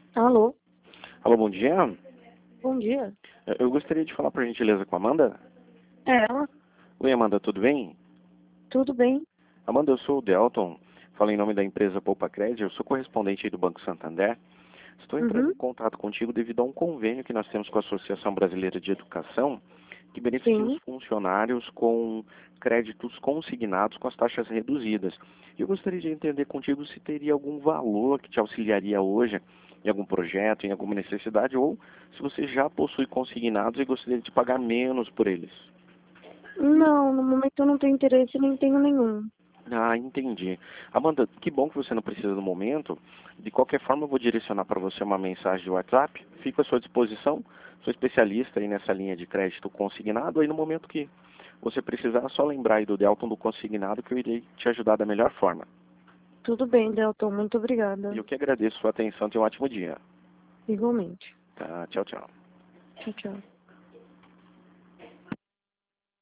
Alô, Alô, bom dia. bom dia. Eu gostaria de falar, por gentileza, com a Amanda. É ela? Oi, Amanda, tudo bem? Tudo bem? Amanda, eu sou o Delton, falo em nome da empresa Poupa Crédito, eu sou correspondente aí do Banco Santander. Estou entrando Uhum, em contato contigo devido a um convênio que nós temos com a Associação Brasileira de Educação, que beneficia os sim. funcionários com créditos consignados com as taxas reduzidas. Eu gostaria de entender contigo se teria algum valor que te auxiliaria hoje em algum projeto, em alguma necessidade, ou se você já possui consignados e gostaria de pagar menos por eles. Não, no momento eu não tenho interesse, nem tenho nenhum. Ah, entendi. Amanda, que bom que você não precisa no momento. De qualquer forma, eu vou direcionar para você uma mensagem de WhatsApp. Fico à sua disposição. Sou especialista aí nessa linha de crédito consignado. Aí no momento que você precisar, é só lembrar aí do Delton do consignado que eu irei te ajudar da melhor forma. Tudo bem, Delton, muito E obrigada. eu que agradeço sua atenção. Tenha um ótimo dia. Igualmente. Tá, tchau, tchau. Tchau, tchau.